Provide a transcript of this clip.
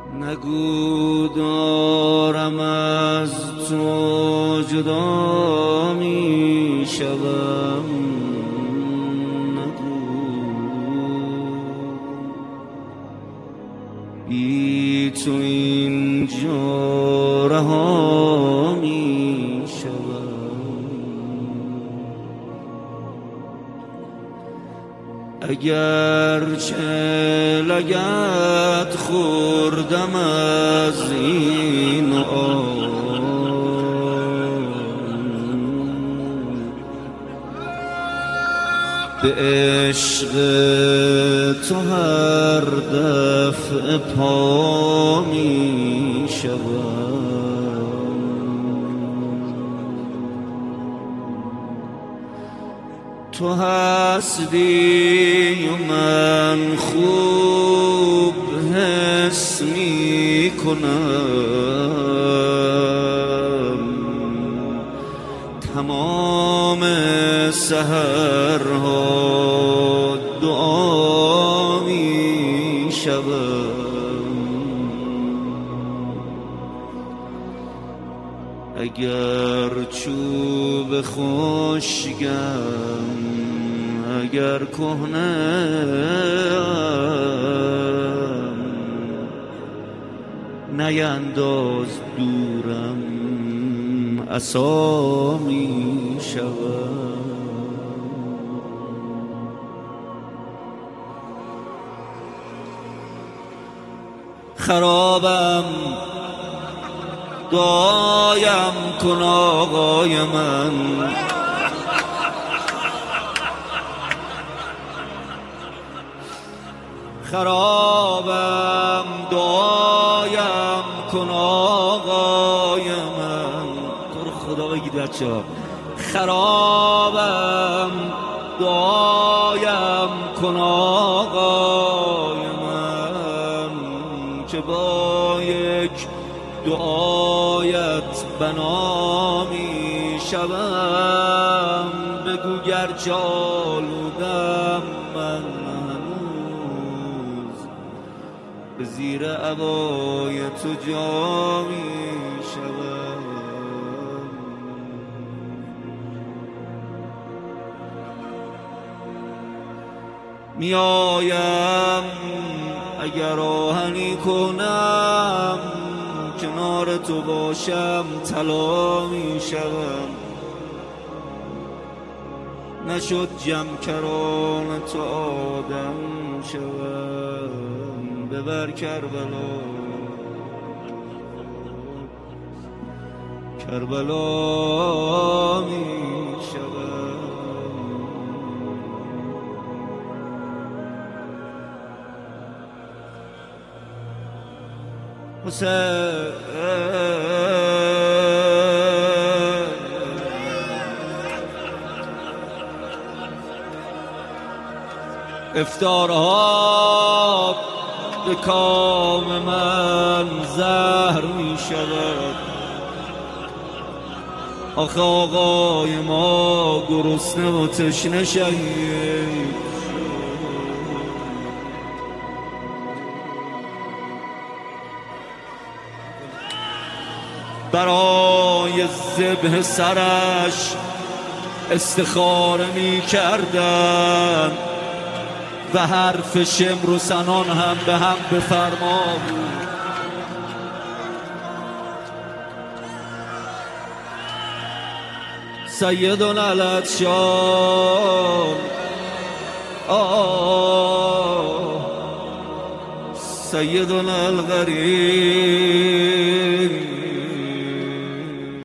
نگو دارم از تو جدا می شوم، نگو بی تو اینجا رها می شوم. اگر چه لگد خوردم از این آن، به عشق تو هر دفع پا می شوم. تو هستی و من خوب حس می کنم، تمام سحرها دعا می شوم. اگر چوب خشکم، اگر کهنه‌ام، نینداز دورم عصا می شوم. خرابم دعایم کن آقای من، خرابم دعایم کن آقای من. تو رو خدا بگید بچه‌ها، خرابم دعایم کن آقای من، که با یک دعایت بنا می شوم. بگو گرچه آلودم من هنوز به زیر عبای تو جا می شوم. می آیم اگر آهنی کنم، کنار تو باشم طلا می شوم. نشد جمع کران تو آدم شوم. ببر کربلا، کربلا می شوم. حسین افطارها به کام من زهر می شود. آخه آقای ما گرسنه و تشنه شهید، برای ذبح سرش استخاره می کردن و حرف شمر و سنان هم به هم بفرما بود. سیدنا العطشان، سیدنا الغریب،